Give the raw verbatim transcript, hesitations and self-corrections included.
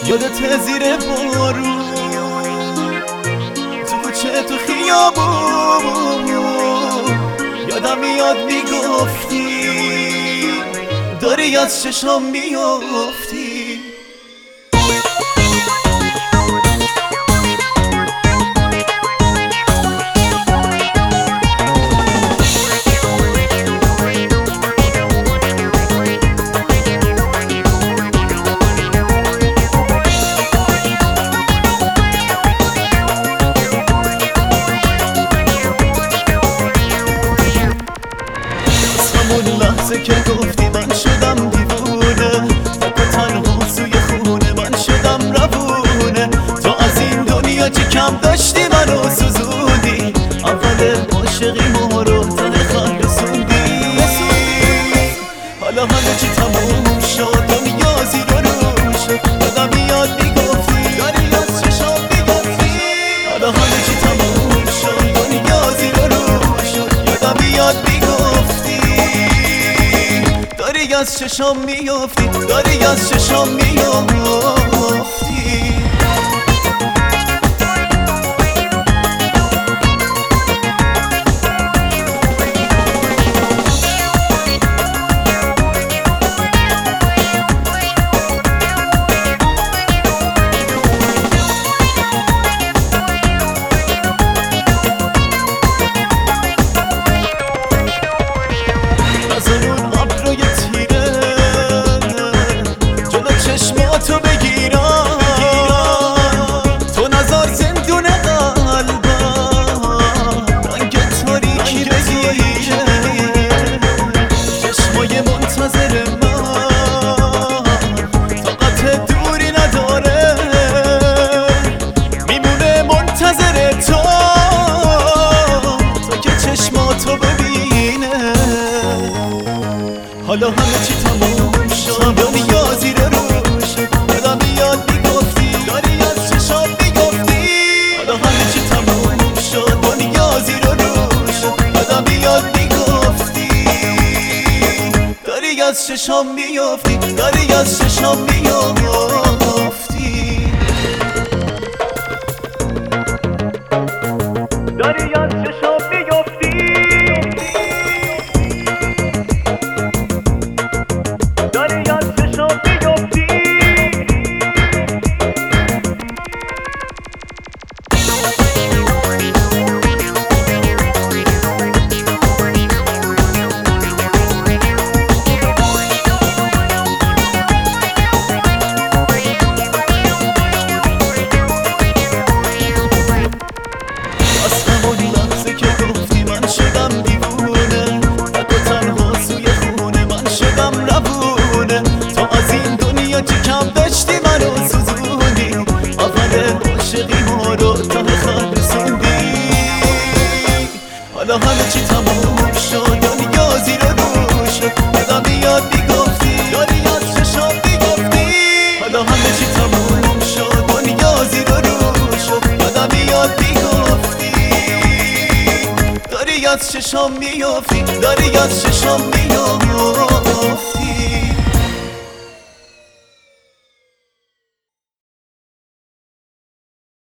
یادت زیر بارون تو کوچه تو خیابون یادم میاد میگفتی داری از چشام میافتی. لحظه که گفتی من شدم دیوونه تک و تنها سوی خونه من شدم روونه تو از این دنیا چی کم داشتی منو سوزوندی اول عاشقی ما رو ته خط رسوندی حالا همه چی تموم شد دنیا زیر و رو شد یادم میاد میگفتی داری از چشام میگفتی حالا همه چی تموم شد دنیا زیر و رو شد یادم میاد میگفتی داری از چشام میافتی داری از چشام میافتی. تو بگیرم تو نظر زندون قلبم رنگ تاریکی بگیره چشمای منتظر من طاقت دوری نداره میمونه منتظر تو تا که چشماتو ببینه حالا همه چی تموم شد دنیا زیر رو یادم میاد میگفتی داری از چشام میگفتی حالا همه چی تموم شد دنیا زیر و رو شد یادم میاد میگفتی داری از چشام میافتی داری از چشام میافتی داری از چشام میافتی داری از چشام میافتی. چی کم داشتی منو سوزوندی اول عاشقی ما رو ته خط رسوندی حالا همه چی تموم شد دنیا زیر رو شد یادم میاد میگفتی داری از چشام میگفتی حالا همه چی تموم شد دنیا زیر رو شد یادم میاد میگفتی داری از چشام میافتی داری از چشام میافتی.